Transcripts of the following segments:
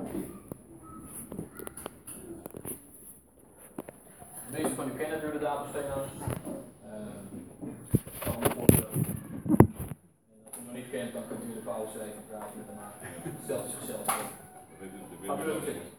De meeste van u kennen natuurlijk de datumstenen. Kan me voorstellen. En als u nog niet kent, dan kunt u de pauze even praten met hem aan. Stelt zichzelf voor. Gaat u ook zitten.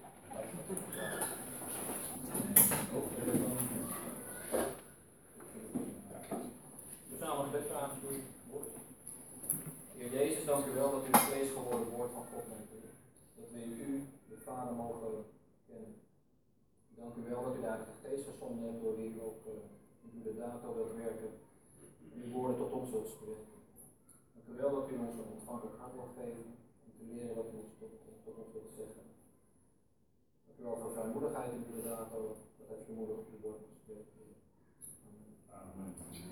We gaan nog best vragen voor u. Heer Jezus, dank u wel dat u het vlees geworden woord van God bent. Dat we u, de Vader, mogen kennen. Dank u wel dat u de Heilige Geest gezonden hebt, door wie u ook inderdaad al wilt werken. En uw woorden tot ons zult spreken. Dank u wel dat u ons een ontvankelijk hart wilt geven. Om te leren wat u ons tot ons wilt zeggen. Dank u wel voor vrijmoedigheid en inderdaad ook. Dat heeft u moedig op uw woord gesproken. Amen.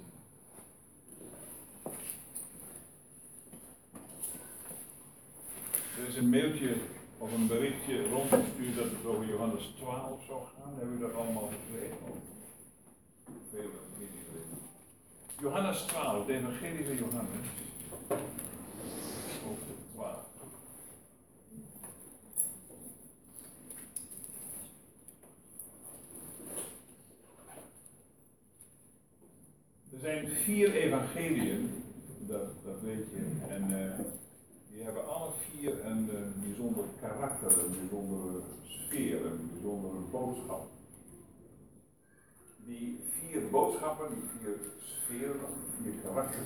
Er is een mailtje of een berichtje rondgestuurd dat het over Johannes 12 zou gaan. Hebben we dat allemaal gekregen? Veel niet iedereen. Johannes 12, de evangelie van Johannes. Hoofdstuk 12. Er zijn 4 evangeliën, dat weet je. En die hebben alle 4 een bijzonder karakter, een bijzondere sfeer, een bijzondere boodschap. Die 4 boodschappen, die 4 sferen, of 4 karakters,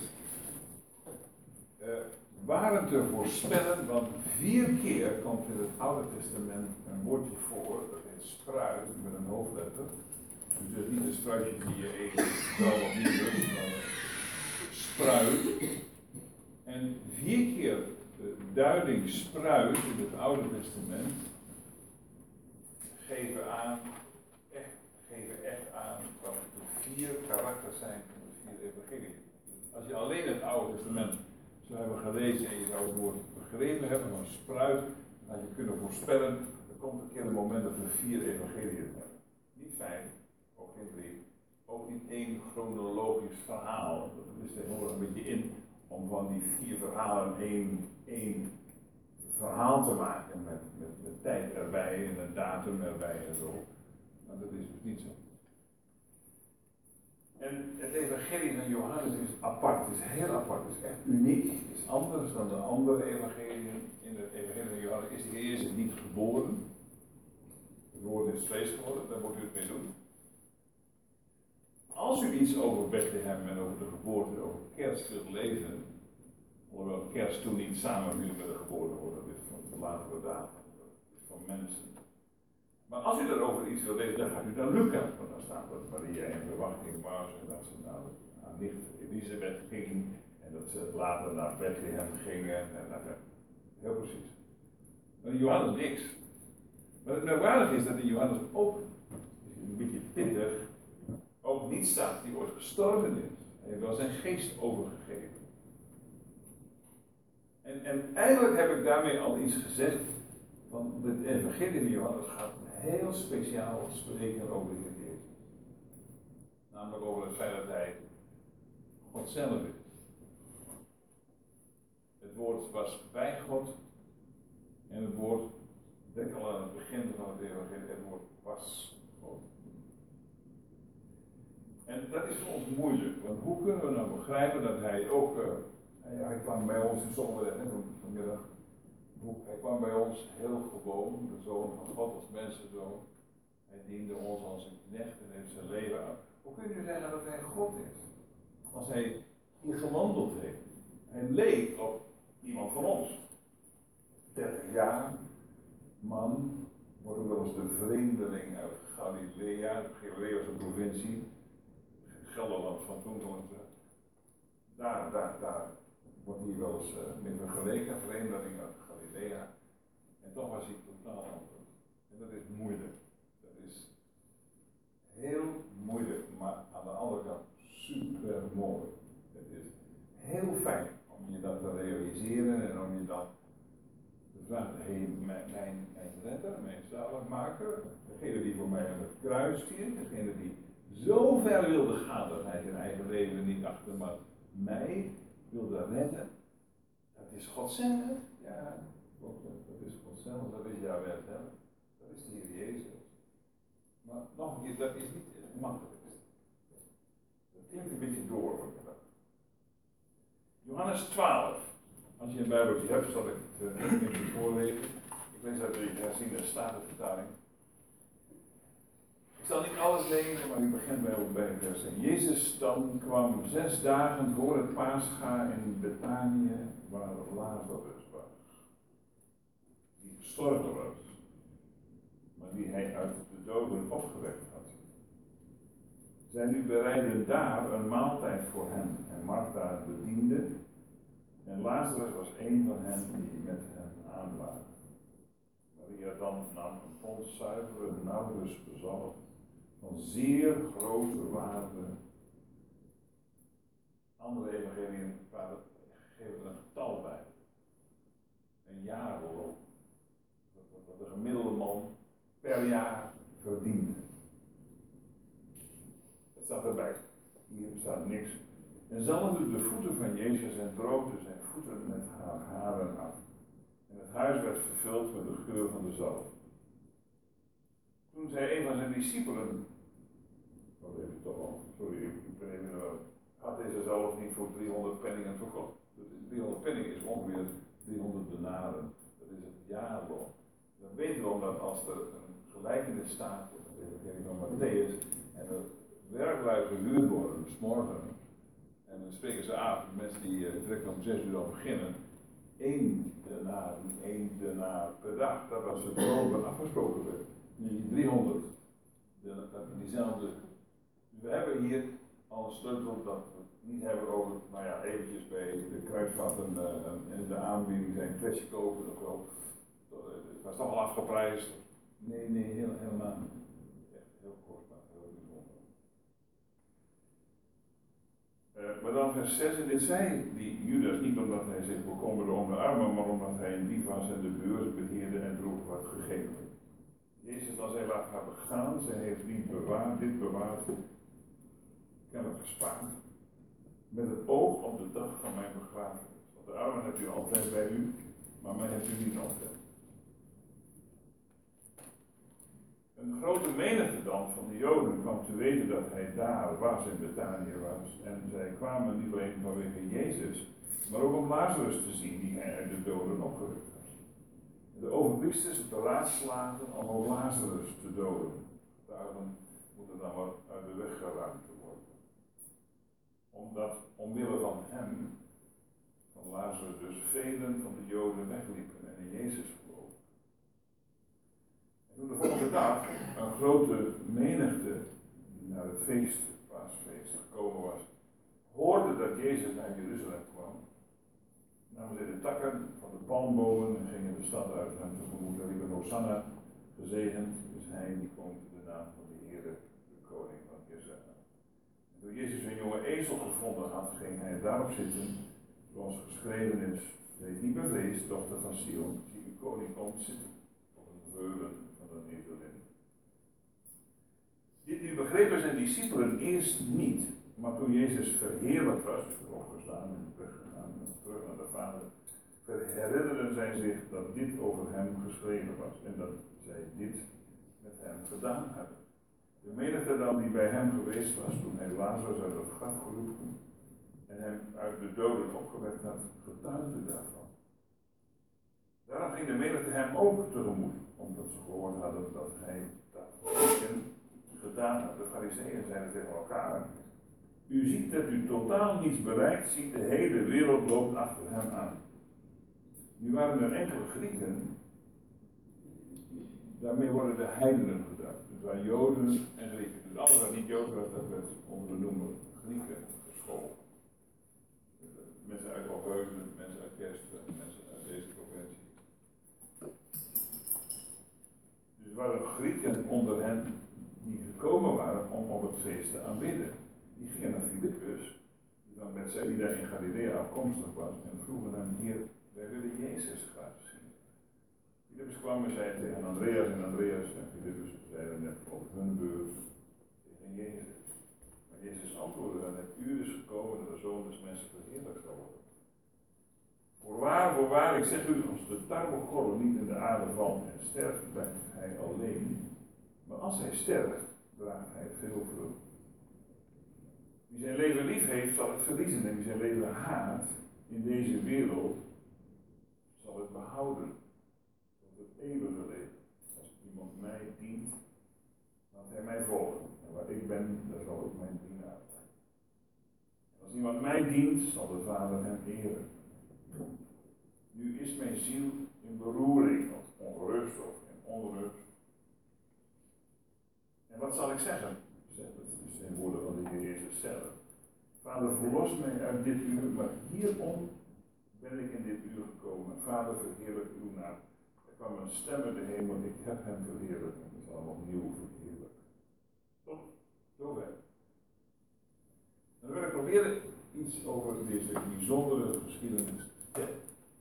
waren te voorspellen, want 4 keer komt in het Oude Testament een woordje voor, dat heet spruit, met een hoofdletter. Dus niet een spruitje die je eet, wel of niet lust, maar spruit. En 4 keer de duiding spruit in het Oude Testament geven echt aan wat de 4 karakters zijn van de 4 evangelieën. Als je alleen het Oude Testament zou hebben gelezen en je zou het woord begrepen hebben van spruit, dan had je kunnen voorspellen, er komt een keer een moment dat we 4 evangeliën hebben. Niet 5, ook geen 3, ook niet 1 chronologisch verhaal. Dat is tegenwoordig een beetje in om van die 4 verhalen één verhaal te maken met de tijd erbij en een datum erbij en zo. Maar dat is dus niet zo. En het evangelie van Johannes is apart, het is heel apart, het is echt uniek, het is anders dan de andere evangeliën. In het evangelie van Johannes is de Heer niet geboren. Het woord is vlees geworden, daar moet u het mee doen. Als u iets over Bethlehem en over de geboorte, over kerst wilt lezen, hoewel kerst toen niet samenviel met de geboorte, dat is van de latere dagen, dat is van mensen. Maar als u daarover iets wilt lezen, dan gaat u naar Lucas, want dan staat dat Maria in verwachting was en dat ze naar haar nicht Elisabeth ging en dat ze later naar Bethlehem gingen en heel precies. Maar in Johannes niks. Maar het merkwaardige is dat in Johannes ook, een beetje pittig, ook niet staat die ooit gestorven is. Hij heeft wel zijn geest overgegeven. En eigenlijk heb ik daarmee al iets gezegd, want het evangelie van Johannes gaat heel speciaal spreken over de Heer Jezus. Namelijk over het feit dat hij God zelf is. Het woord was bij God en het woord, denk al aan het begin van het evangelie, het woord was God. En dat is voor ons moeilijk, want hoe kunnen we nou begrijpen dat hij ook, hij kwam bij ons in zondag vanmiddag, hij kwam bij ons heel gewoon, de Zoon van God als mensenzoon. Hij diende ons als een knecht en heeft zijn leven aan. Hoe kun je zeggen dat hij God is? Als hij hier gewandeld heeft. Hij leek op iemand van ons. 30 jaar, man, wordt ook wel eens de vreemdeling uit Galilea. Galilea was een provincie. Gelderland van toen. Daar wordt hij wel eens mee vergeleken, vreemdeling uit Galilea. En toch was hij totaal anders. En dat is moeilijk. Dat is heel moeilijk, maar aan de andere kant super mooi. Het is heel fijn om je dat te realiseren en om je dan te vragen, hey, mijn redder, mijn zaligmaker, degene die voor mij aan het kruis stierf, degene die zo ver wilde gaan dat hij zijn eigen leven niet achter, maar mij wilde redden. Dat is God zelf. Ja, dat is God zelf. zelf, dat is Jahweh zelf. Dat is de Heer Jezus. Maar nog een keer, dat is niet het makkelijkste. Dat klinkt een beetje door. Johannes 12. Als je een Bijbeltje hebt, zal ik het even voorlezen. Ik lees uit de herziende Statenvertaling. Ik zal niet alles lezen, maar ik begin bij vers 1. Jezus dan kwam 6 dagen voor het Pascha in Betanië, waar Lazarus was. Die gestorven was, maar die hij uit de doden opgewekt had. Zij nu bereidden daar een maaltijd voor hem en Martha bediende. En Lazarus was een van hen die met hem aanlagen. Maria dan nam een pond zuivere nardusbezalf van zeer grote waarde. Andere evangeliën geven er een getal bij. Een jaarloon. Wat de gemiddelde man per jaar verdient. Dat staat erbij. Hier staat niks. En zalfde de voeten van Jezus en droogde zijn voeten met haar haren af. En het huis werd vervuld met de geur van de zalf. Toen zei een van zijn discipelen, ik ben even had deze zalf niet voor 300 penningen verkocht. 300 penningen is ongeveer 300 denaren. Dat is het jaarloon. Dan weten we omdat als er een gelijkenis staat, in van Matthäus, en er werklui gehuurd worden, dus morgen, en dan spreken ze af, mensen die direct om 6 uur al beginnen, 1 denaar per dag, dat was het loon afgesproken werd. Nu 300, diezelfde. We hebben hier al een sleutel dat we het niet hebben over, nou ja, eventjes bij de kruidvatten en de aanbieding zijn kwestie kopen of wel. Het was toch al afgeprijsd. Nee, helemaal niet. Echt heel kostbaar, heel bijzonder. Maar dan vers 6, en dit zei die Judas niet omdat hij zich bekommerde om de armen, maar omdat hij een dief was en de beurs beheerde en droeg wat gegeven. Jezus dan zei, laat haar begaan, zij heeft niet bewaard, dit bewaard, kennelijk gespaard. Met het oog op de dag van mijn begrafenis. Want de armen hebt u altijd bij u, maar mij hebt u niet altijd. Een grote menigte dan van de Joden kwam te weten dat hij daar was, in Betanië was. En zij kwamen niet alleen vanwege Jezus, maar ook om Lazarus te zien, die hij uit de doden opgewekt had. De overpriesters beraadslaagden om Lazarus te doden. Daarom moet er dan wat uit de weg geruimd worden. Omdat omwille van hem, van Lazarus dus, velen van de Joden wegliepen en in Jezus geloofden. En toen de volgende dag een grote menigte die naar het feest, paasfeest, gekomen was, hoorde dat Jezus naar Jeruzalem kwam, namen zij de takken van de palmbomen en gingen de stad uit hem tegemoet en riepen Hosanna, gezegend is hij die komt in de naam van de Heere, de koning van Israël. En toen Jezus een jonge ezel gevonden had, ging hij daarop zitten, zoals geschreven is, wees niet bevreesd, dochter van Sion, zie uw koning komt zitten op een veulen van een ezelin. Dit nu begrepen zijn discipelen eerst niet, maar toen Jezus verheerlijkt was, opgestaan en weggegaan en terug naar de Vader, herinnerden zij zich dat dit over hem geschreven was en dat zij dit met hem gedaan hebben. De menigte dan die bij hem geweest was toen hij Lazarus uit het graf geroepen en hem uit de doden opgewekt had, getuigde daarvan. Daarom ging de menigte hem ook tegemoet, omdat ze gehoord hadden dat hij dat gedaan had. De Farizeeën zeiden tegen elkaar, u ziet dat u totaal niets bereikt, ziet de hele wereld loopt achter hem aan. Nu waren er enkele Grieken, daarmee worden de heidenen gedacht. Dus waren Joden en Grieken. Dus alles wat niet Jood was, dat werd onder de noemer Grieken geschoold. Mensen uit Algeuzen, mensen uit Kersten, mensen uit deze provincie. Dus er waren Grieken onder hen die gekomen waren om op het feest te aanbidden. Die gingen naar Filippus, die van Bethsaida in Galilea afkomstig was, en vroegen hem, Heer, wij willen Jezus graag zien. Filippus kwam en zei tegen Andreas en Filippus zeiden net op hun beurt tegen Jezus. Maar Jezus antwoordde, het uur is gekomen dat de Zoon des Mensen verheerlijkt zal worden. Voorwaar, ik zeg u, als de tarwekorrel niet in de aarde valt en sterft, blijft hij alleen. Maar als hij sterft, draagt hij veel vrucht. Wie zijn leven lief heeft, zal het verliezen. En wie zijn leven haat in deze wereld, zal het behouden. Tot het eeuwige leven. Als iemand mij dient, laat hij mij volgen. En waar ik ben, daar zal ook mijn dienaar zijn. En als iemand mij dient, zal de Vader hem eren. Nu is mijn ziel in beroering, of ongerust of in onrust. En wat zal ik zeggen? Zegt het zijn woorden van de Heer Jezus zelf. Vader, verlos mij uit dit uur, maar hierom ben ik in dit uur gekomen. Vader, verheerlijk uw naam. Er kwam een stem uit de hemel, ik heb hem verheerlijkt. En ik zal hem opnieuw verheerlijken. Toch? Zover. Dan wil ik proberen iets over deze bijzondere geschiedenis te vertellen.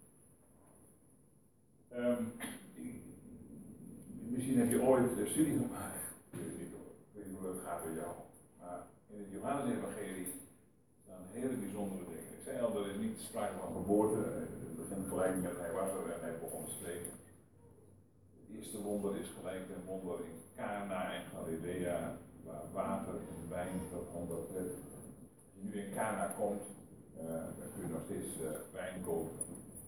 Misschien heb je ooit een studie gemaakt. Ik weet niet hoe dat gaat bij jou. Maar in het Johannes-evangelie staan hele bijzondere dingen. Ik zei al, er is niet sprake van geboorte. Het begint gelijk met hij was er en hij begon te spreken. Het eerste wonder is gelijk een wonder in Cana en Galilea, waar water en wijn veranderd werd. Als je nu in Cana komt, dan kun je nog steeds wijn kopen.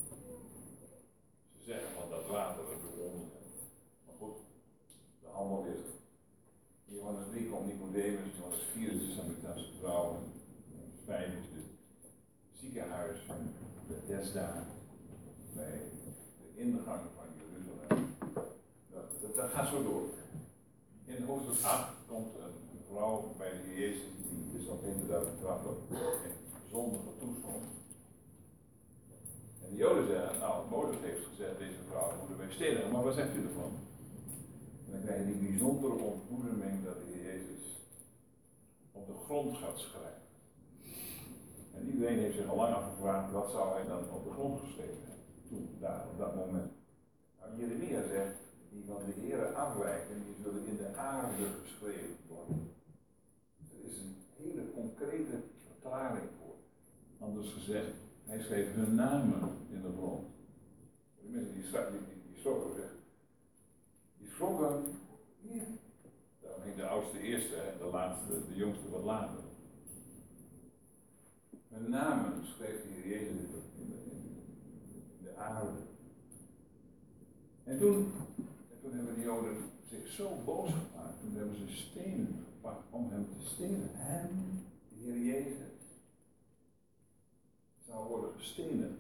Ze zeggen van dat water dat begon. Maar goed, de handel is er. In Johannes 3 komt Nicodemus, Johannes 4 is de Samaritaanse vrouw, Johannes 5 is het ziekenhuis van Bethesda, bij de ingang van Jeruzalem. Dat gaat zo door. In hoofdstuk 8 komt een vrouw bij de Heer Jezus, die is op inderdaad betrapt in zondige toestand. En de Joden zeggen, nou, Mozes heeft gezegd, deze vrouw moeten wij stenigen, maar wat zegt u ervan? En dan krijg je die bijzondere ontboezeming dat de Heer Jezus op de grond gaat schrijven. En iedereen heeft zich al lang afgevraagd, wat zou hij dan op de grond geschreven hebben, toen, daar, op dat moment. Nou, Jeremia zegt, die van de Heere afwijken, die zullen in de aarde geschreven worden. Er is een hele concrete verklaring voor. Anders gezegd, hij schreef hun namen in de grond. De mensen die schrokken weg. Die schrokken, ja. Daarom ging de oudste eerste en de laatste, de jongste wat later. Hun namen schreef de Heer Jezus in de aarde. En toen hebben de Joden zich zo boos gemaakt. Toen hebben ze stenen gepakt om hem te stenen. Hem, de Heer Jezus, zou worden gestenen.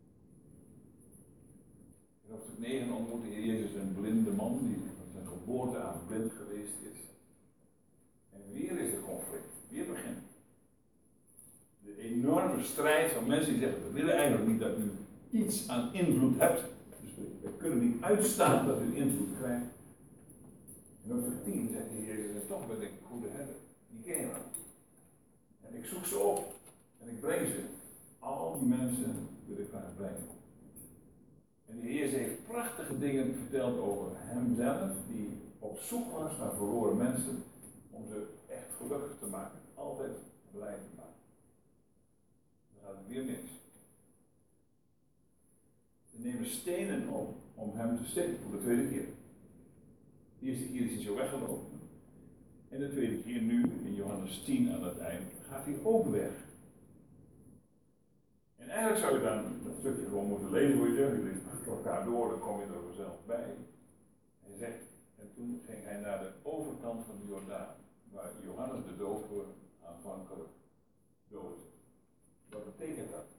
In hoofdstuk 9 ontmoet de Heer Jezus een blinde man die van zijn geboorte aan blind geweest is. En weer is er conflict. Weer begint. De enorme strijd van mensen die zeggen, we willen eigenlijk niet dat u iets aan invloed hebt. Dus we kunnen niet uitstaan dat u invloed krijgt. En hoofdstuk 10 zegt de Heer Jezus, en toch ben ik goede herder. Die ken je wel. En ik zoek ze op. En ik breng ze. Al die mensen wil ik graag brengen. En de Heer heeft prachtige dingen verteld over hemzelf, die op zoek was naar verloren mensen, om ze echt gelukkig te maken. Altijd blij te maken. Dan gaat het weer mis. Ze nemen stenen op om hem te stenen voor de tweede keer. De eerste keer is hij zo weggelopen. En de tweede keer nu, in Johannes 10 aan het eind, gaat hij ook weg. En eigenlijk zou je dan dat stukje gewoon moeten lezen voor je leest achter elkaar door, dan kom je er vanzelf bij. Hij zegt, en toen ging hij naar de overkant van de Jordaan, waar Johannes de Doper aanvankelijk doodde. Wat betekent dat?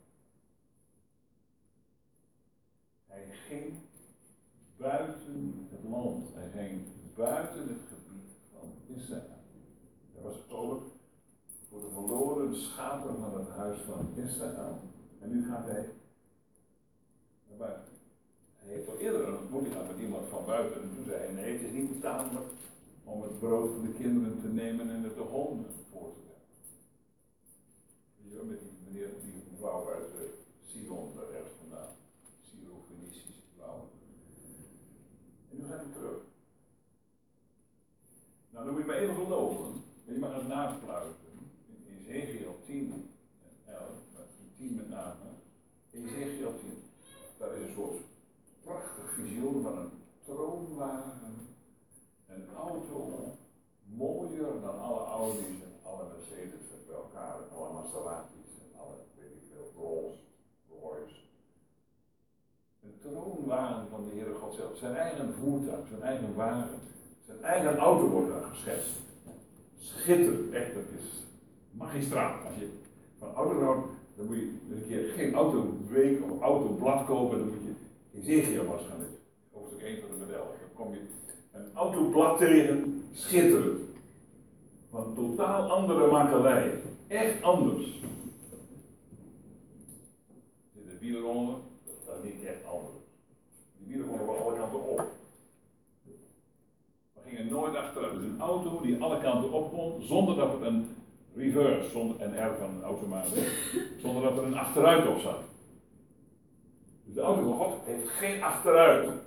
Hij ging buiten het land, hij ging buiten het gebied van Israël. Hij was gekomen voor de verloren schapen van het huis van Israël. En nu gaat hij naar buiten. Hij heeft al eerder een ontmoeting gehad met iemand van buiten. En toen zei hij, nee, het is niet betamelijk om het brood van de kinderen te nemen en het de honden voor te werpen. Met die meneer, die vrouw uit Sidon, daar ergens vandaan. Syro-Fenicische vrouw. En nu gaat hij terug. Nou, dan moet je maar even geloven. En je mag het napluizen. In Ezekiel 10 en 11. 10 met name. Ezekiel 10. troonwagen, een auto mooier dan alle Audi's en alle Mercedes bij elkaar, en alle Maseratis en alle, weet ik veel, Rolls Royce. Een troonwagen van de Heere God zelf, zijn eigen voertuig, zijn eigen wagen, zijn eigen auto wordt daar geschetst. Schitterend, echt, dat is magistraal. Als je van auto houdt, dan moet je een keer geen autoweek of autoblad kopen, dan moet je Ezekiel was gaan lezen. Hoofdstuk 1 van de model. Dan kom je een autoblad tegen, schitterend. Van totaal andere makelij. Echt anders. Er zitten wielen onder, dat is niet echt anders. Die wielen konden wel alle kanten op. We gingen nooit achteruit. Dus een auto die alle kanten op kon, zonder dat er een reverse, zonder een R van een automaat, zonder dat er een achteruit op zat. Dus de auto van God heeft geen achteruit. Dat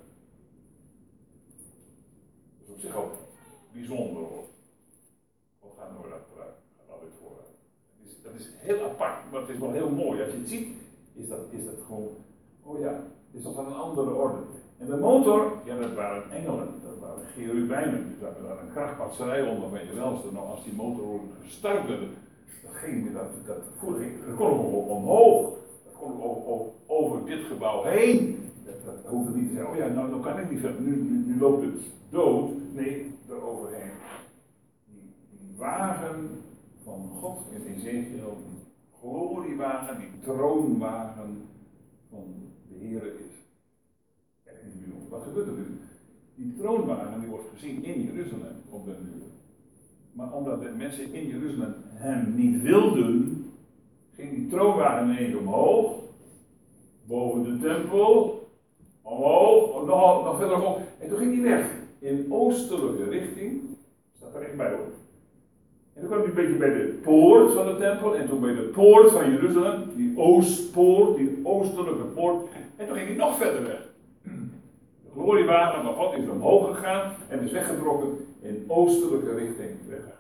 is op zich ook bijzonder hoor. God gaat nooit achteruit, gaat altijd vooruit. Dat is heel apart, maar het is wel heel mooi. Als je het ziet, is dat gewoon, oh ja, is dat van een andere orde. En de motor, ja, dat waren engelen, dat waren cherubijnen. Dus daar was een krachtpatserij onder, weet je wel. Als die motor gestart werd, dat kon ook omhoog. Dat kon ook over dit gebouw heen. Dat hoefde niet te zeggen, oh ja, nou kan ik niet verder, nu loopt het dood. Nee, eroverheen. Die wagen van God in Ezekiel, die gloriewagen, die troonwagen van de Heere is. Echt niet bijzonder. Wat gebeurt er nu? Die troonwagen die wordt gezien in Jeruzalem op den duur. Maar omdat de mensen in Jeruzalem hem niet wilden, ging die troonwagen ineens omhoog, boven de tempel, omhoog, nog verder omhoog. En toen ging hij weg, in oostelijke richting, staat er echt bij hoor. En toen kwam hij een beetje bij de poort van de tempel, en toen bij de poort van Jeruzalem, die oostpoort, die oostelijke poort, en toen ging hij nog verder weg. De gloriewagen van God is omhoog gegaan en is weggetrokken in oostelijke richting weggegaan.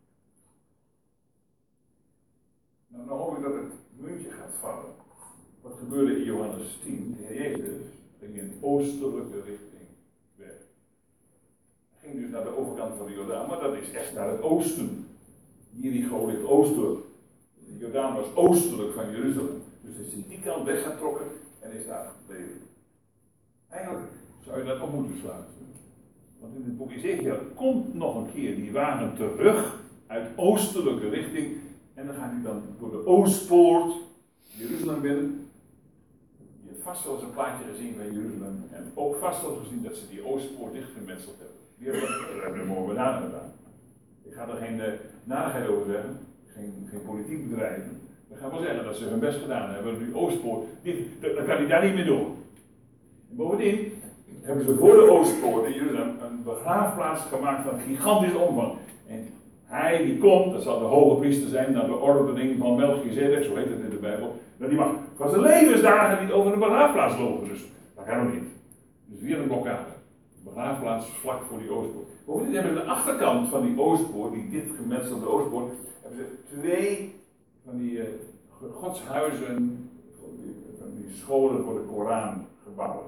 Nou, dan hoop ik dat het muntje gaat vallen. Wat gebeurde in Johannes 10? De Heer Jezus ging in oostelijke richting weg. Hij ging dus naar de overkant van de Jordaan, maar dat is echt naar het oosten. Jericho ligt oostelijk. De Jordaan was oostelijk van Jeruzalem. Dus hij is in die kant weggetrokken en is daar gebleven. Eigenlijk zou je dat op moeten sluiten. Want in het boek Ezekiel komt nog een keer die wagen terug uit oostelijke richting. En dan gaat hij dan door de oostpoort Jeruzalem binnen. Je hebt vast wel eens een plaatje gezien van Jeruzalem. En ook vast wel gezien dat ze die oostpoort dichtgemetseld hebben. Die hebben de Mohammedanen gedaan. Ik ga er geen narigheid over zeggen. Geen politiek bedrijven. We gaan wel zeggen dat ze hun best gedaan hebben. Die oostpoort, dan kan hij daar niet meer door. En bovendien hebben ze voor de oostpoort in Jeruzalem een begraafplaats gemaakt van gigantische omvang. En hij die komt, dat zal de hoge priester zijn, naar de ordening van Melchizedek, zo heet het in de Bijbel. Dat die mag van zijn levensdagen niet over de begraafplaats lopen, dus dat kan nog niet. Dus weer een blokkade. De begraafplaats vlak voor die oostpoort. Bovendien hebben ze de achterkant van die oostpoort, die dit gemetselde oostpoort, hebben ze twee van die godshuizen, van die scholen voor de Koran gebouwd.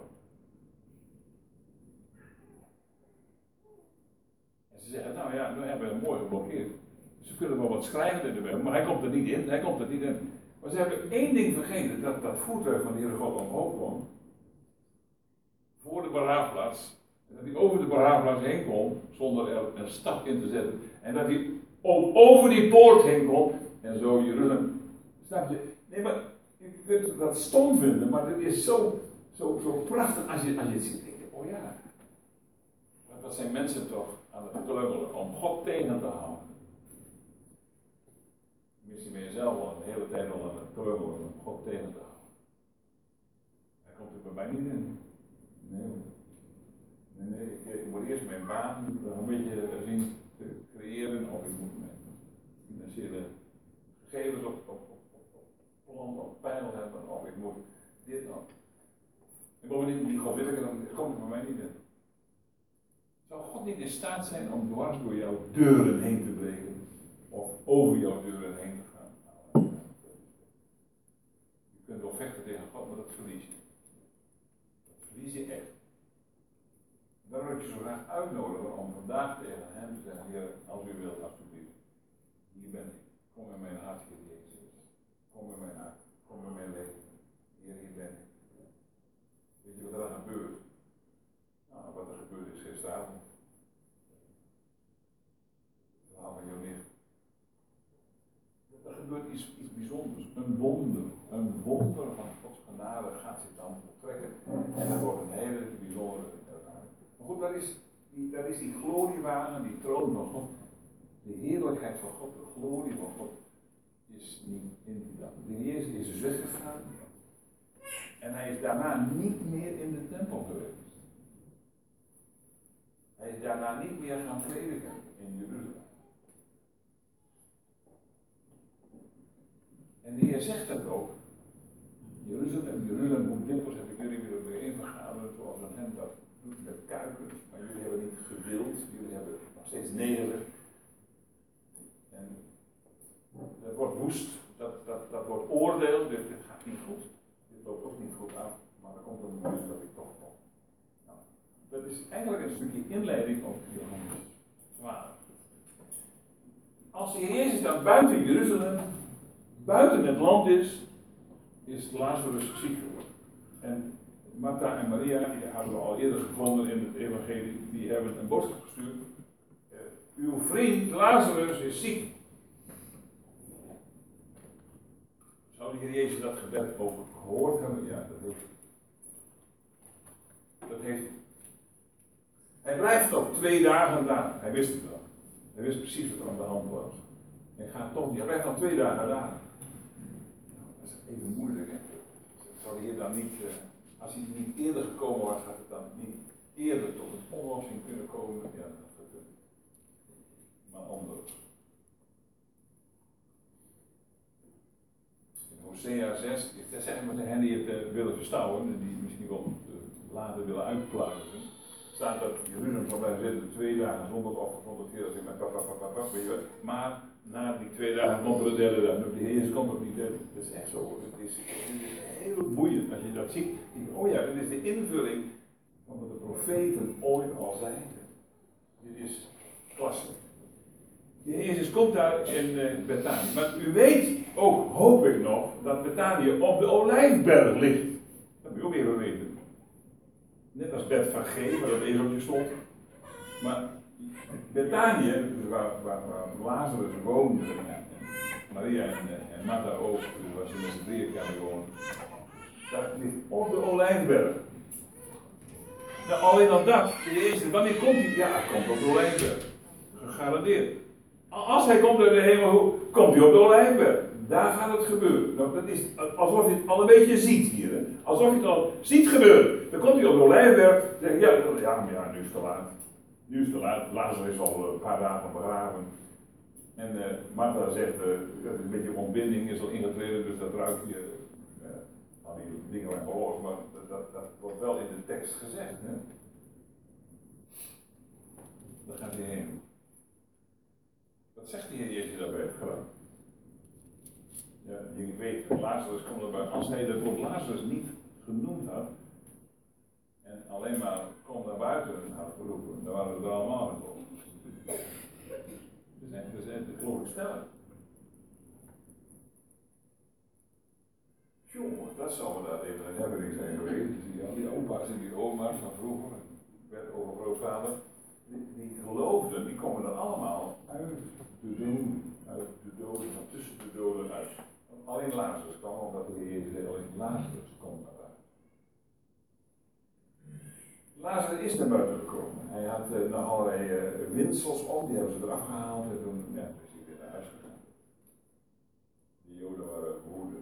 Ze zeggen, nou ja, nu hebben we hem mooi geblokkeerd. Ze kunnen wel wat schrijven in de Bijbel, maar hij komt er niet in, Maar ze hebben één ding vergeten, dat voertuig van de Heere God omhoog kwam, voor de begraafplaats, en dat hij over de begraafplaats heen kon, zonder er een stap in te zetten, en dat hij ook over die poort heen kon, en zo Jeruzalem. Snap je? Nee, maar je kunt dat stom vinden, maar het is zo prachtig als je het ziet. Denk je, oh ja, wat zijn mensen toch aan het klungelen om God tegen te houden. Misschien ben je zelf al een hele tijd al aan het klungelen om God tegen te houden. Hij komt er bij mij niet in. Nee, ik moet eerst mijn baan een beetje zien te creëren, of ik moet mijn financiële gegevens op plan, op pijl hebben, of ik moet dit dan. En bovendien, die God wil ik, dan komt er bij mij niet in. Zou God niet in staat zijn om dwars door jouw deuren heen te breken? Of over jouw deuren heen te gaan? Nou, je kunt wel vechten tegen God, maar dat verlies je. Dat verlies je echt. Daarom heb je zo graag uitnodigen om vandaag tegen hem te zeggen, Heer, als u wilt, alsjeblieft, hier ben ik. Kom in mijn hart, Heer Jezus. Kom in mijn hart. Kom in mijn leven. Heer, hier ben ik. Weet je wat er gebeurt? Nou, wat er gebeurd is gisteravond. Het verhaal van jouw nicht. Er gebeurt iets bijzonders. Een wonder. Een wonder van Gods genade gaat zich dan voltrekken. En dat wordt een hele bijzondere ervaring. Maar goed, dat is die gloriewagen, die troon van God. De heerlijkheid van God, de glorie van God is niet in die dag. De Heer is dus weggegaan. En hij is daarna niet meer in de tempel geweest. Hij is daarna niet meer gaan prediken in Jeruzalem. En de Heer zegt dat ook. Jeruzalem, hoe dikwijls heb ik jullie weer bijeen vergaderd, zoals een hen dat doet met kuikens. Maar jullie hebben niet gewild, jullie hebben nog steeds nederig. En dat wordt woest, dat wordt oordeel, dit gaat niet goed. Dit loopt ook niet goed af, maar er komt een moment dat ik toch kom. Nou, dat is eigenlijk een stukje inleiding op Johannes 12. Als de Heer Jezus dan buiten Jeruzalem, buiten het land is Lazarus ziek geworden. En Martha en Maria, die hebben we al eerder gevonden in het evangelie, die hebben een boodschap gestuurd. Uw vriend Lazarus is ziek. Zou de Heer Jezus dat gebed over gehoord hebben? Ja, dat heeft hij. Hij blijft nog 2 dagen daar. Hij wist het wel. Hij wist precies wat er aan de hand was. Hij gaat toch niet. Hij blijft nog 2 dagen daar. Dat is even moeilijk, hè? Zou de Heer dan niet, als hij niet eerder gekomen was, had het dan niet eerder tot een oplossing kunnen komen? Ja, dat gebeurt. Maar anders. In Hosea 6, dat zeggen we de hen die het willen verstouwen, en die misschien wel later willen uitpluizen, staat dat Jeruzalem zal blijven zitten 2 dagen zonder offer, zonder keer, met weet je wat. Maar na die 2 dagen komt er de derde dag. De Heer komt ook niet derde. Dat is echt zo. Het is heel boeiend als je dat ziet. Oh ja, dit is de invulling van wat de profeten ooit al zeiden. Dit is klasse. De Heer Jezus komt daar in Betanië. Maar u weet ook, hoop ik nog, dat Betanië op de Olijfberg ligt. Dat moet je ook even weten. Net als Bethfage, waar dat ezeltje stond. Maar Betanië, waar Lazarus woonde, en Maria en Martha ook, waar ze met z'n drieën kunnen wonen, dat ligt op de Olijfberg. Nou, alleen al dat, de eerste, wanneer komt hij? Ja, hij komt op de Olijfberg. Gegarandeerd. Als hij komt uit de hemel, komt hij op de Olijfberg. Daar gaat het gebeuren. Nou, dat is alsof je het al een beetje ziet hier. Hè? Alsof je het al ziet gebeuren. Dan komt hij op de Olijfberg en zegt, ja, nu is het te laat. Nu is het te laat. Lazarus is al een paar dagen begraven. En Martha zegt, dat is een beetje ontbinding is al ingetreden, dus dat ruikt je. Al die dingen waren verloren, maar dat wordt wel in de tekst gezegd. Hè? Daar gaat hij heen. Wat zegt de Heer Jezus daarbij? Gedaan. Ja, je weet, Lazarus komt erbij. Als hij dat woord Lazarus niet genoemd had, en alleen maar kom naar buiten had geroepen, dan waren we er allemaal gekomen. Dus de geloof ik stellen. Jongens, dat zou we daar even een herinnering zijn geweest. Die opa's en die oma's van vroeger, werd overgrootvader, die geloofden, die komen er allemaal uit de doden, van tussen de doden uit. Alleen Lazarus kwam, omdat de Heer zei, alleen Lazarus komt eruit. Lazarus is naar buiten gekomen. Hij had nog allerlei windsels om, die hebben ze eraf gehaald en toen is hij weer naar huis gegaan. De Joden waren woede.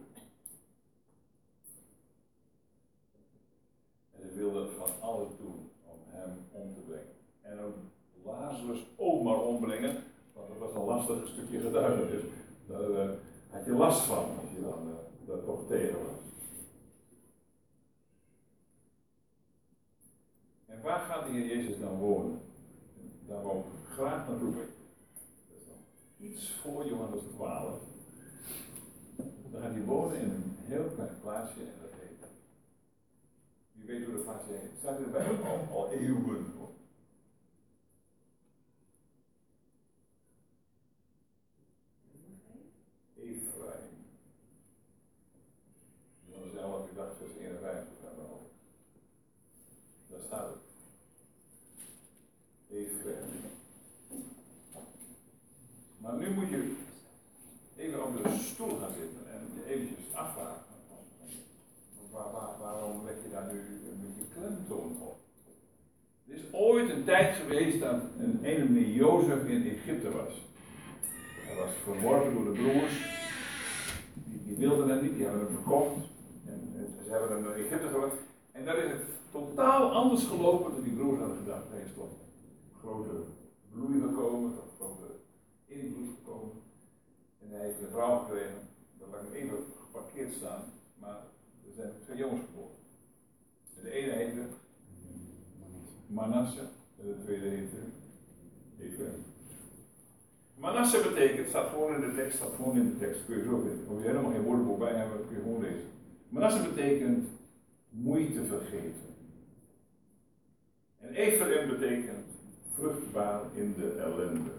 En ze wilden van alles doen om hem om te brengen. En ook Lazarus ook maar ombrengen, want dat was een lastig stukje getuigenis. Daar had je last van als je dan daar toch tegen was. En waar gaat de Heer Jezus dan wonen? Daar wou ik graag naartoe. Dat is dan iets voor Johannes 12. Dan gaat hij wonen in een heel klein plaatsje en dat heet. Wie weet hoe dat plaatsje heet? Staat erbij al eeuwen. ooit een tijd geweest dat een meneer Jozef in Egypte was. Hij was verworpen door de broers. Die wilden hem niet, die hebben hem verkocht. En ze hebben hem naar Egypte gebracht. En daar is het totaal anders gelopen dan die broers hadden gedacht. Hij is tot grote bloei gekomen, tot grote invloed gekomen. En hij heeft een vrouw gekregen. Daar lag hem even geparkeerd staan. Maar er zijn 2 jongens geboren. En de ene heette Manasse en de tweede heette Ephraim. Manasse betekent, staat gewoon in de tekst, kun je zo vinden. Als je helemaal geen woordenboek bij hebt, kun je gewoon lezen. Manasse betekent moeite vergeten. En Ephraim betekent vruchtbaar in de ellende.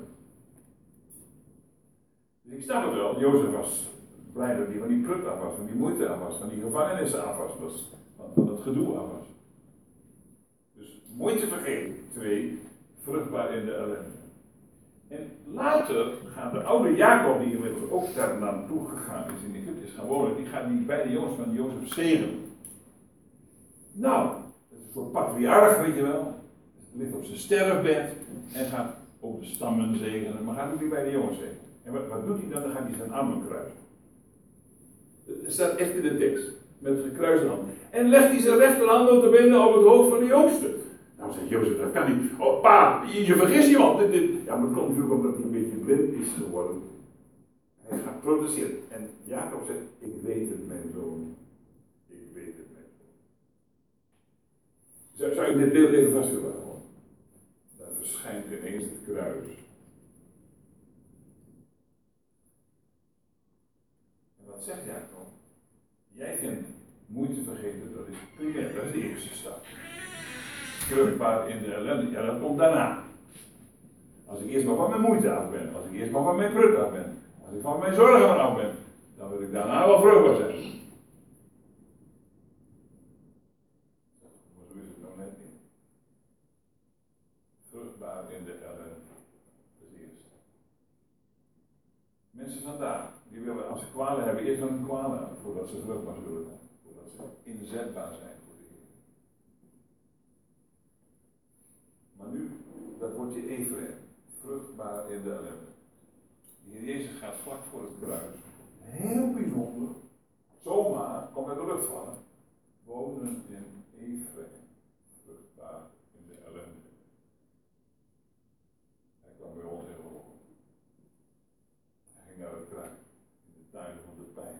Dus ik snap het wel, Jozef was blij dat hij van die prut af was, van die moeite af was, van die gevangenissen af was, van dat gedoe af was. Dus moeite vergeten. 2, vruchtbaar in de ellende. En later gaat de oude Jacob, die inmiddels ook daar naartoe gegaan is in Egypte, is gaan wonen, die gaat die beide jongens van Jozef zegenen. Nou, dat is een soort patriarch, weet je wel. Hij ligt op zijn sterfbed en gaat ook de stammen zegenen, maar gaat ook die beide jongens zegenen. En wat doet hij dan? Dan gaat hij zijn armen kruisen. Dat staat echt in de tekst, met zijn gekruiste hand. En legt hij zijn rechterhand notabene op het hoofd van de jongste. Nou zegt Jozef, dat kan niet. Oh pa, je vergist iemand. Ja, maar het komt natuurlijk omdat hij een beetje blind is geworden. Hij gaat protesteren. En Jacob zegt, ik weet het mijn zoon. Ik weet het mijn zoon. Zou ik dit beeld even vast willen houden? Daar verschijnt ineens het kruis. En wat zegt Jacob? Jij vindt moeite vergeten, dat is primair, dat is de eerste stap. Vruchtbaar in de ellende, ja, dat komt daarna. Als ik eerst maar van mijn moeite af ben, als ik eerst maar van mijn prut af ben, als ik van mijn zorgen af ben, dan wil ik daarna wel vruchtbaar zijn. Maar zo is het nou net niet. Vruchtbaar in de ellende, dat is de eerste. Mensen vandaag, die willen als ze kwalen hebben, eerst nog een kwalen aan, voordat ze vruchtbaar zullen zijn, voordat ze inzetbaar zijn. Maar nu, dat wordt je Ephraim, vruchtbaar in de ellende. De Heer Jezus gaat vlak voor het kruis, heel bijzonder, zomaar, komt uit de lucht vallen, wonen in Ephraim, vruchtbaar in de ellende. Hij kwam bij ons in geloof. Hij ging naar het kruis, in de tuin van de pijn.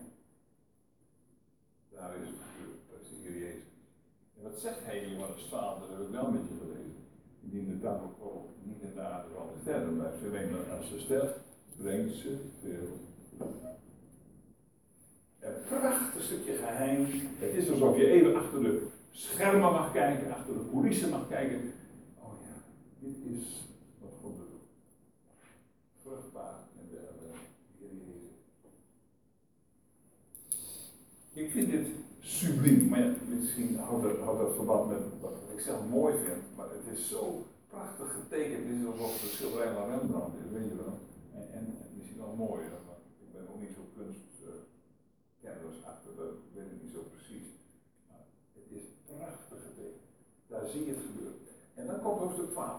Daar is het gebeurd, dat is de Heer Jezus. En wat zegt hij in Johannes 12, dat heb ik wel met je gelezen. Die de dag ook niet in de aarde van de sterren blijft. Ze alleen als ze sterft, brengt ze veel. Een prachtig stukje geheim. Het is alsof je even achter de schermen mag kijken, achter de coulissen mag kijken. Oh ja, dit is wat God doet. Vruchtbaar in de Heer Jezus. Ik vind dit subliem, maar ja, misschien houdt dat verband met wat ik zelf mooi vind, maar het is zo prachtig getekend. Het is alsof het een schilderij van Rembrandt is, weet je wel. En misschien wel mooi, maar ik ben ook niet zo kunstkennersachtig, dat weet ik niet zo precies. Maar het is prachtig getekend. Daar zie je het gebeuren. En dan komt hoofdstuk 12.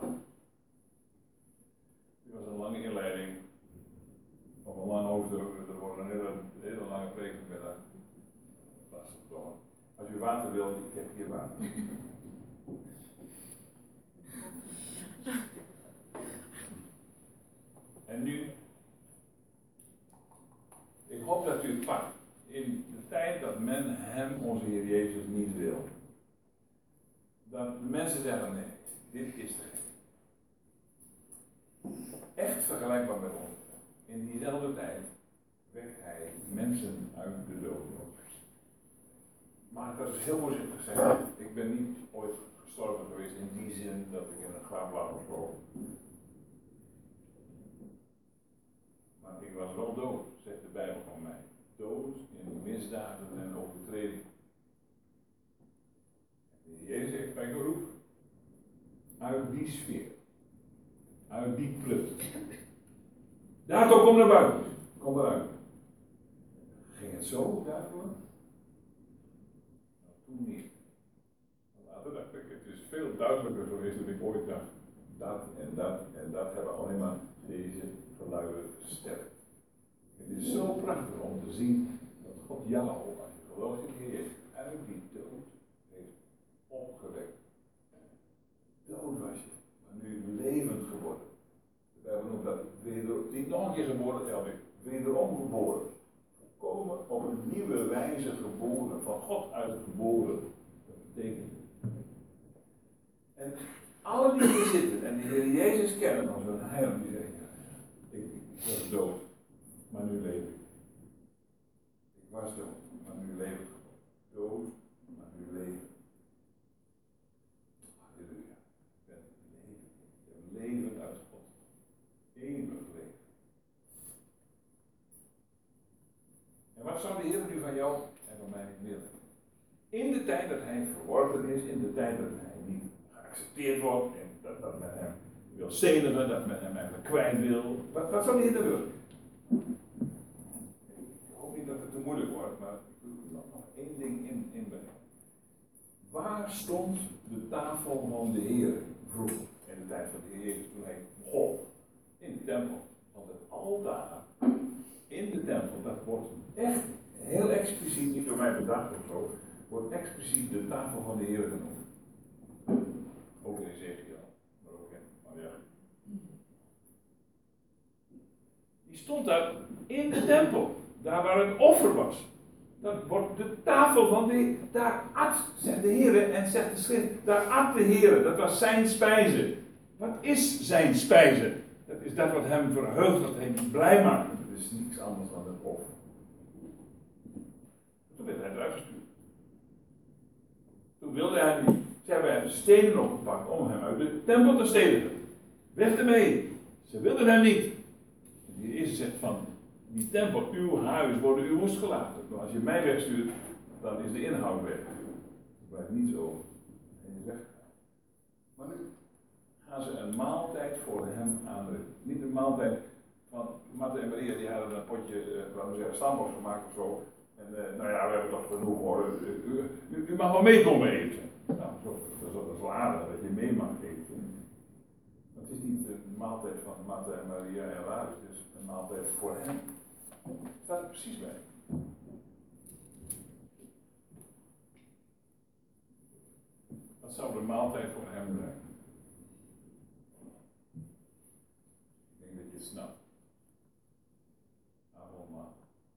Dit was een lange inleiding, of een lang hoofdstuk, er wordt een hele lange preek vanmiddag. Als u water wilt, ik heb hier water. En nu, ik hoop dat u het pakt. In de tijd dat men hem, onze Heer Jezus, niet wil. Dat de mensen zeggen, nee, dit is te gek. Echt vergelijkbaar met ons. In diezelfde tijd wekt hij mensen uit de dood op. Maar dat is heel voorzichtig gezegd. Ik ben niet ooit gestorven geweest in die zin dat ik in een graf lag of zo. Maar ik was wel dood, zegt de Bijbel van mij. Dood in misdaden en overtredingen. Jezus heeft mij geroepen. Uit die sfeer. Uit die plut. Daar toch, kom naar buiten. Kom eruit. Ging het zo duidelijk? Toen niet. Later dacht ik, het is veel duidelijker geweest dan ik ooit dacht. dat hebben alleen maar deze geluiden versterkt. Het is zo prachtig om te zien dat God jou, als je gelooft in de Heer, uit die dood heeft opgewekt. Dood was je, maar nu levend geworden. We hebben noemt dat niet nog een keer geboren, wederom geboren. Volkomen op een nieuwe wijze geboren, van God uit geboren. Dat betekent. En alle die hier zitten en de Heer Jezus kennen als een heiland, die zeggen, ik was dood, maar nu leef ik. Ik was dood, maar nu leef ik. Dood, maar nu leef ik. Halleluja. Ik ben leven. Ik heb leven uit God. Eeuwig leven. En wat zou de Heer nu van jou en van mij willen? In de tijd dat hij verworpen is, in de tijd dat hij niet geaccepteerd wordt, en dat men hem wil zenigen, dat men hem eigenlijk kwijt wil. Wat zou de Heer willen? Ik hoop niet dat het te moeilijk wordt, maar ik wil nog één ding inbrengen. Waar stond de tafel van de Heer vroeger, in de tijd van de Heer Jezus, toen hij begon? In de tempel. Want het altaar in de tempel, dat wordt echt heel expliciet, niet door mij bedacht of zo, wordt expliciet de tafel van de Heer genoemd. Ook in Ezekiel, maar ook in Maria. Die stond daar in de tempel, daar waar het offer was. Dat wordt de tafel van de, daar at, zegt de Heer en zegt de schrift, daar at de Heer, dat was zijn spijze. Wat is zijn spijze? Dat is dat wat hem verheugt, wat hem blij maakt. Het is niets anders dan het offer. Toen werd hij eruit gestuurd. Toen wilde hij niet. Ze hebben hem stenen opgepakt om hem uit de tempel te stelen. Weg ermee. Ze wilden hem niet. En die eerste zegt van, die tempel, uw huis, worden uw woest gelaten. Maar als je mij wegstuurt, dan is de inhoud weg. Het blijft niet zo. Hij is weg. Maar nu gaan ze een maaltijd voor hem aanrichten. Niet een maaltijd van Martha en Maria, die hadden een potje, laten we zeggen, stamppot gemaakt of zo. En nou ja, we hebben toch genoeg hoor. U mag wel mee komen eten. Nou, dat is wel aardig dat je mee mag eten. Maar het is niet een maaltijd van Martha en Maria en Lazarus, het is een maaltijd voor hem. Staat er precies bij. Wat zou de maaltijd voor hem zijn? Ik denk dat je het snapt. Avondmaal.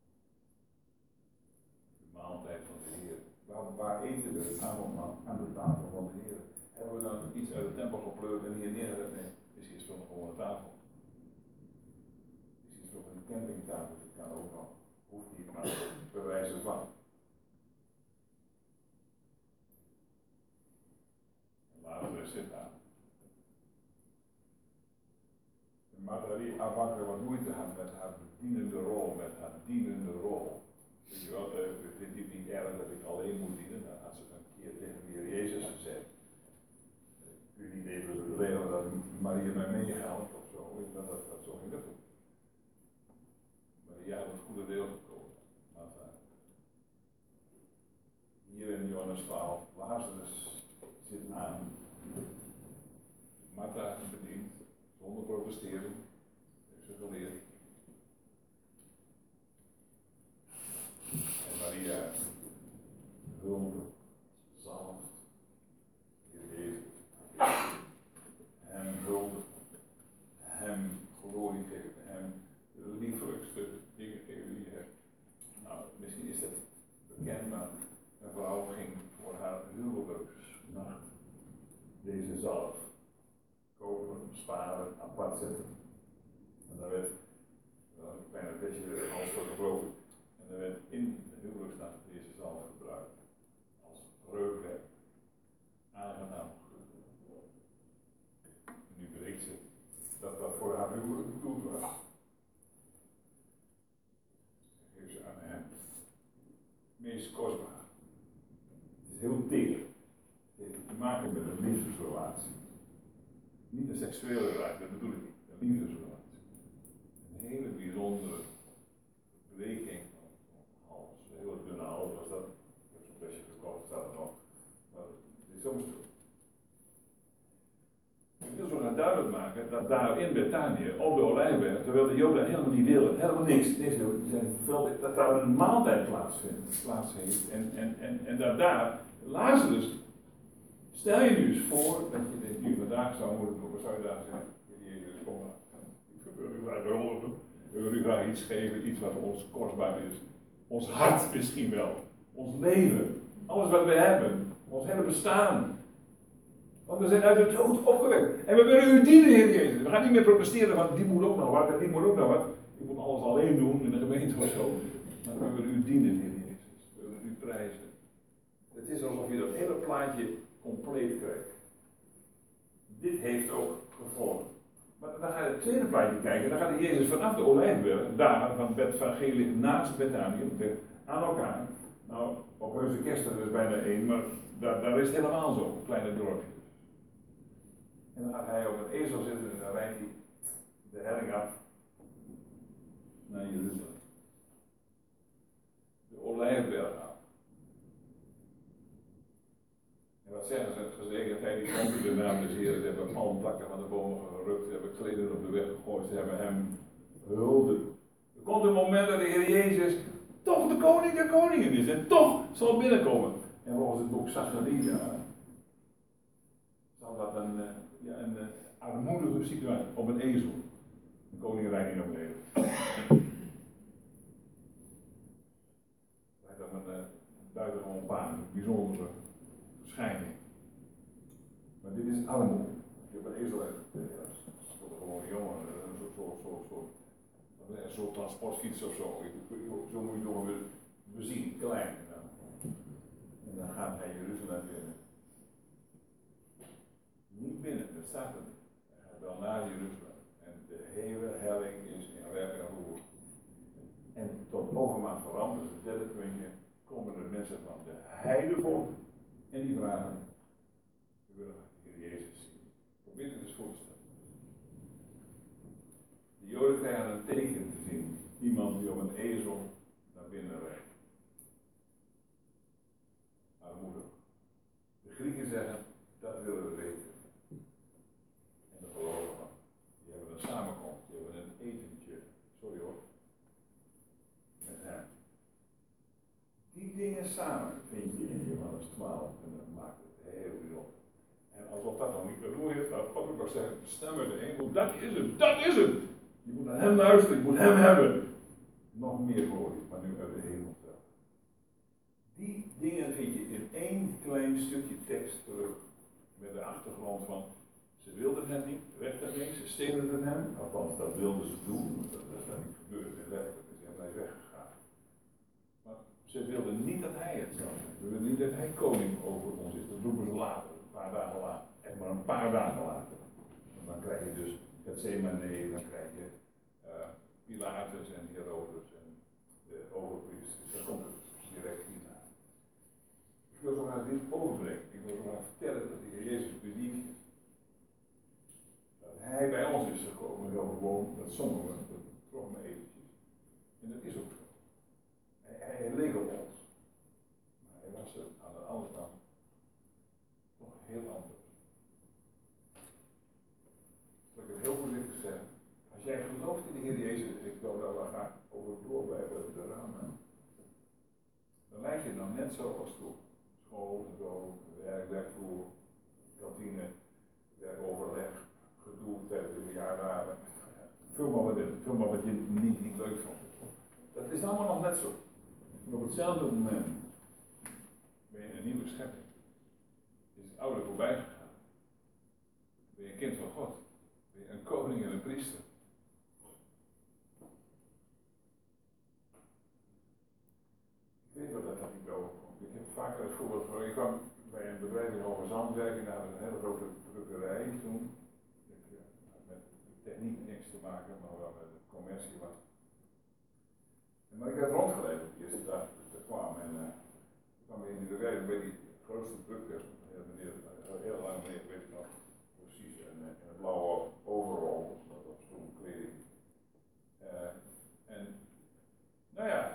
De maaltijd van de Heer. Waar eten we het avondmaal? Aan de tafel van de Heer. Hebben we dan iets uit de tempel gepleurd en hier neergezet? Nee, het is iets van een gewone tafel. Het is iets van een campingtafel. Dat kan ook nog. Hoeft niet, maar bij wijze van. Lazarus zit aan. En Martha die aanvankelijk wat moeite had met haar bedienende rol, met haar dienende rol. Weet je wel, ik vind het niet erg dat ik alleen moet dienen. Dan had ze een keer tegen de Heer Jezus gezegd. Ik weet niet even de regelen dat Maria mij meehelpt of zo. Dat zo ging dat doen. Maria had het goede deel gekozen. Hier in Johannes 12, Lazarus zit aan. Martha bedient, zonder protesteren, heeft ze geleerd. En Maria hulde, zalft, Heer Jezus, hem hulde, hem glorie geven, hem liefelijkste dingen geven die je hebt. Nou, misschien is dat bekend, maar een vrouw ging voor haar huwelijksnacht deze zalf kopen, sparen, apart zetten. En daar werd een kleine pestje de hals voor gebroken. En er werd in de huwelijksnacht deze zalf gebruikt als reukwerk. Aangenaam. Nu breekt ze dat dat voor haar huwelijk bedoeld was. Geef ze aan hem. Meest kostbaar. Het is heel teer. Het heeft te maken met een liefdesrelatie. Niet een seksuele relatie, dat bedoel ik niet. Een liefdesrelatie. Een hele bijzondere verbreking van de hals. Een hele dunne hals was dat. Ik heb zo'n flesje gekocht, staat er nog. Maar het is soms. Ik wil zo naar duidelijk maken dat daar in Betanië, op de Olijfberg, terwijl de Joden helemaal niet willen, helemaal niks willen, die zijn vervuld, dat daar een maaltijd plaats heeft. En dat daar Lazarus, stel je nu eens voor dat je dit nu vandaag zou moeten doen, wat zou je daar zeggen? Jezus, kom maar. Ik wil u graag hulp. Ik wil u graag iets geven, iets wat ons kostbaar is. Ons hart misschien wel. Ons leven. Alles wat we hebben. Ons hele bestaan. Want we zijn uit de dood opgewekt. En we willen u dienen, Heer Jezus. We gaan niet meer protesteren van die moet ook nog wat en die moet ook nog wat. Ik moet alles alleen doen in de gemeente of zo. Maar we willen u dienen, Heer Jezus. We willen u prijzen. Het is alsof je dat hele plaatje compleet krijgt. Dit heeft ook gevolgen. Maar dan ga je het tweede plaatje kijken. Dan gaat Jezus vanaf de Olijfberg, daar van Betfage ligt naast Betanië, aan elkaar. Nou, op Heuse Kersten is bijna één, maar daar is het helemaal zo, een kleine dorpje. En dan gaat hij op een ezel zitten en dan rijdt hij de helling af naar Jeruzalem. De Olijfberg af. En wat zeggen ze? Het gezegendheid die komt in de naam des Heeren. Ze hebben palmtakken van de bomen gerukt, ze hebben kleden op de weg gegooid, ze hebben hem hulde. Er komt een moment dat de Heer Jezus toch de koning der koningen is en toch zal binnenkomen. En volgens het boek Zacharia zal dat een armoedige situatie op een ezel. Een koninkrijk in op een ezel. Dat is een buitengewoon baan, een bijzondere verschijning. Maar dit is armoede. Je hebt een ezel uit. Dat is gewoon een jongen, een soort transportfiets of zo. Zo moet je het nog bezien, klein. En dan gaat hij Jeruzalem binnen. Niet binnen, dat staat er niet. Hij gaat wel naar Jeruzalem. En de hele helling is in rep en roer. En tot overmaat van ramp, dus het derde puntje, komen er mensen van de heidevolk. En die vragen, we willen de Heer Jezus zien. Probeer het eens voor te stellen. De Joden krijgen een teken te zien. Iemand die op een ezel naar binnen rijdt. Armoedig. De Grieken zeggen, dat willen we weten. En de gelovigen, die hebben een samenkomst, die hebben een etentje, sorry hoor, met hem. Die dingen samen vind je in Johannes 12 en dat maakt het heel bijzonder. En alsof dat nog niet bedoeld is, dat God ook nog zegt, de stem uit de hemel, dat is het, dat is het! Je moet naar hem luisteren, je moet hem hebben. Nog meer glorie, maar nu uit de hemel zelf. Die dingen vind je in één klein stukje tekst terug. Met de achtergrond van, ze wilden hem niet, werd hem niet, ze stedelden hem. Althans, dat wilden ze doen, dat is dan niet gebeurd in werkelijk, dus hij is weggegaan. Maar ze wilden niet dat hij het zou zijn. Ze wilden niet dat hij koning over ons is. Dat doen ze later, een paar dagen later. Echt maar een paar dagen later. En dan krijg je dus het Zemane, dan krijg je Pilatus en Herodes en de overpriesters. Dat komt het direct hierna. Ik wil zo graag dit overbrengen. Ik wil zo graag vertellen dat de Heer Jezus uniek is. Dat hij bij ons is gekomen, wel gewoon, dat zongen we, dat trokken me eventjes. En dat is ook zo. Hij leek op ons. Maar hij was er aan de andere kant toch heel anders. Zal ik het heel voorzichtig zeggen. Als jij gelooft in de Heer Jezus, ik wil daar wel graag over doorblijven de ramen. Dan lijkt je dan net zo als toen. School, zo, werkvloer, kantine, werkoverleg, gedoe tijdens de verjaardagen. Vul maar wat je niet leuk vond. Dat is allemaal nog net zo. En op hetzelfde moment ben je een nieuwe schepping. Is het oude voorbij gegaan. Ben je een kind van God. Ben je een koning en een priester. Ik weet wel dat dat niet overkomt. Ik heb vaker het voorbeeld van, ik kwam bij een bedrijf in Hoogezand werken, daar hadden we een hele grote drukkerij toen. Met techniek niks te maken, maar wel met de commercie wat. Maar ik heb rondgeleid op de eerste dag dat ik kwam en kwam in die drukkerij bij die grootste drukker, heel lang meneer, weet ik nog precies, en een blauwe overall, dat was toen kleding. En nou ja,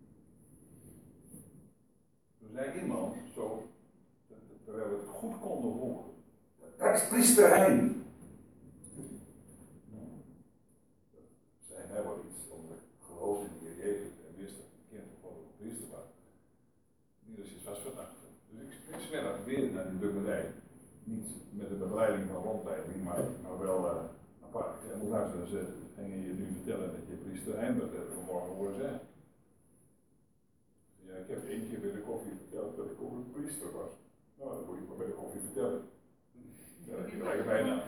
toen zei iemand zo, terwijl we het goed konden horen, dat is priester Hein. was, dan ging je nu vertellen dat je priester eindigt, dat heb ik vanmorgen horen zeggen. Ja, ik heb 1 keer bij de koffie verteld dat ik ook een priester was. Nou, dat moet ik maar bij de koffie vertellen. Ja, dat heb je gelijk bijna.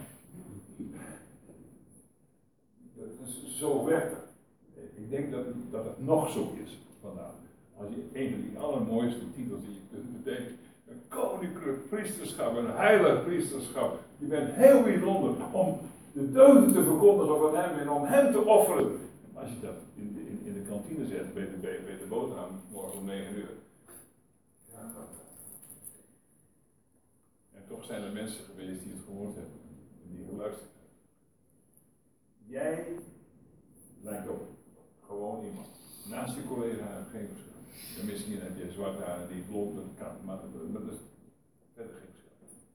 Zo werkt het. Ik denk dat het nog zo is vandaag. Als je een van die allermooiste titels die je kunt bedenken, een koninklijk priesterschap, een heilig priesterschap. Je bent heel bijzonder om de deugden te verkondigen van hem en om hem te offeren. Als je dat in de kantine zet bij de boterham morgen om 9 uur. Ja, en toch zijn er mensen geweest die het gehoord hebben en die geluisterd hebben. Jij lijkt op gewoon iemand. Naast je collega heb je geen verschil. En misschien heb je zwart haar en die blond, dat kan, maar dat is verder geen verschil.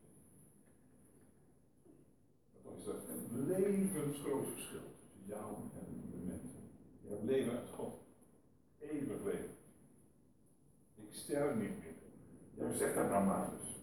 Dan is dat een levensgroot verschil tussen jou en de mensen. Je hebt leven uit God. Eeuwig leven. Ik sterf niet meer. Ja, zeg dat nou maar dus.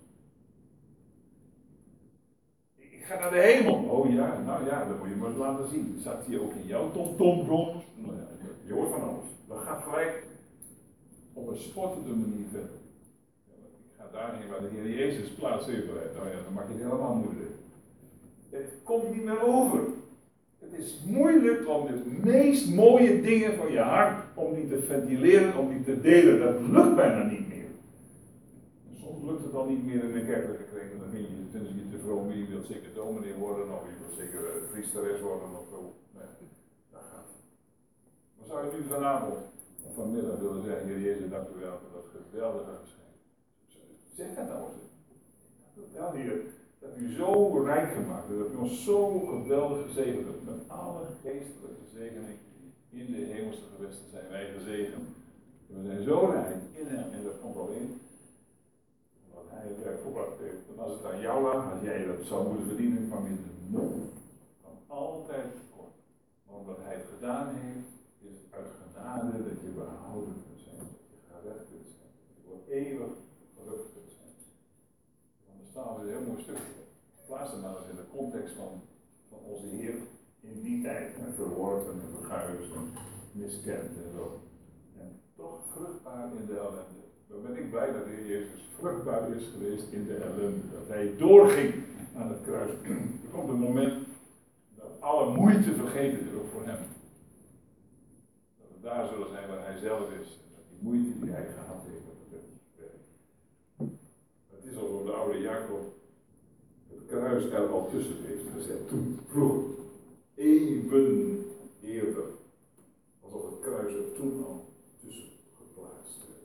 Ik ga naar de hemel. Oh ja, nou ja, dat moet je maar eens laten zien. Zat hier ook in jouw tom soms? Nou ja, je hoort van alles. Dat gaat gelijk op een spottende manier verder. Ik ga daarheen waar de Heer Jezus plaats heeft bereid. Nou ja, dan maak je het helemaal moeilijk. Het komt niet meer over. Het is moeilijk om de meest mooie dingen van je hart, om die te ventileren, om die te delen. Dat lukt bijna niet meer. En soms lukt het al niet meer in een kerkelijke kring. Dan vind je te vroom, je wilt zeker dominee worden, of je wilt zeker priesteres worden, of zo. Nee, dat gaat. Maar zou je nu vanavond of vanmiddag willen zeggen, Heer Jezus, dank u wel voor dat geweldige geschenk. Zeg dat nou eens. Ja, Heer, dat u zo rijk gemaakt hebt, dat u ons zo geweldig gezegend hebt. Met alle geestelijke zegening in de hemelse gewesten zijn wij gezegend. We zijn zo rijk in hem en dat komt alleen omdat hij het werk volbracht heeft. En als het aan jou lag, als jij dat zou moeten verdienen, kwam je de nog van altijd tekort. Maar omdat hij het gedaan heeft, is het uit genade dat je behouden kunt zijn, dat je gered kunt zijn, dat je voor eeuwig gelukkig kunt zijn. Want er staat een heel mooi stukje. Plaats hem maar eens in de context van onze Heer in die tijd. En verworpen en verguisd en miskend en zo. En toch vruchtbaar in de ellende. Dan ben ik blij dat de Heer Jezus vruchtbaar is geweest in de ellende. Dat hij doorging aan het kruis. Er komt een moment dat alle moeite vergeten is, ook voor hem. Dat we daar zullen zijn waar hij zelf is. Dat die moeite die hij gehad heeft, dat het werkt. Het is alsof de oude Jacob het kruis er al tussen heeft gezet. Toen, vroeger, even eerder. Alsof het kruis er toen al tussen geplaatst werd.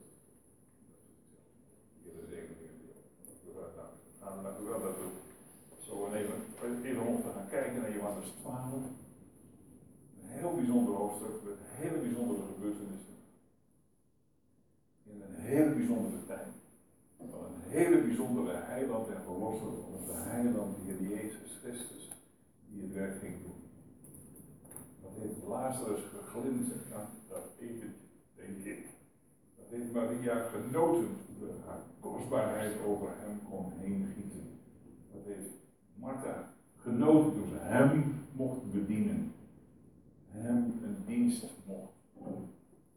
Hier is één ding. Dank u wel dat we zo even om te gaan kijken naar Johannes 12. Een heel bijzonder hoofdstuk met hele bijzondere gebeurtenissen. In een hele bijzondere tijd. Van een hele bijzondere heiland en verlosser, onze heiland, de Heer Jezus Christus, die het werk ging doen. Dat heeft Lazarus geglinsterd aan dat etentje, denk ik. Dat heeft Maria genoten toen haar kostbaarheid over hem kon heen gieten. Dat heeft Martha genoten toen ze hem mocht bedienen. Hem een dienst mocht doen.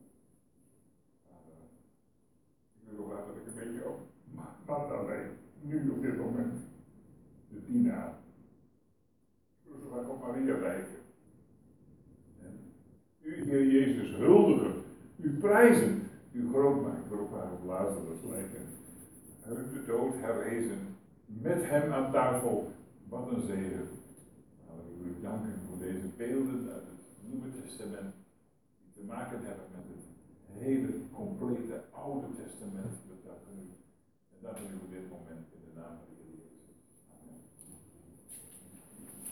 Ik wil laten ik een beetje op Martha lijkt nu op dit moment de dienaar. Ik wil zo graag op Maria lijken. U, Heer Jezus, huldigen, u prijzen, u groot maken, waarop haar op Lazarus lijken. Uit de dood herrezen, met hem aan tafel, wat een zegen. Nou, ik wil u danken voor deze beelden uit het Nieuwe Testament, die te maken hebben met het hele complete Oude Testament. We danken u. En danken u voor dit moment in de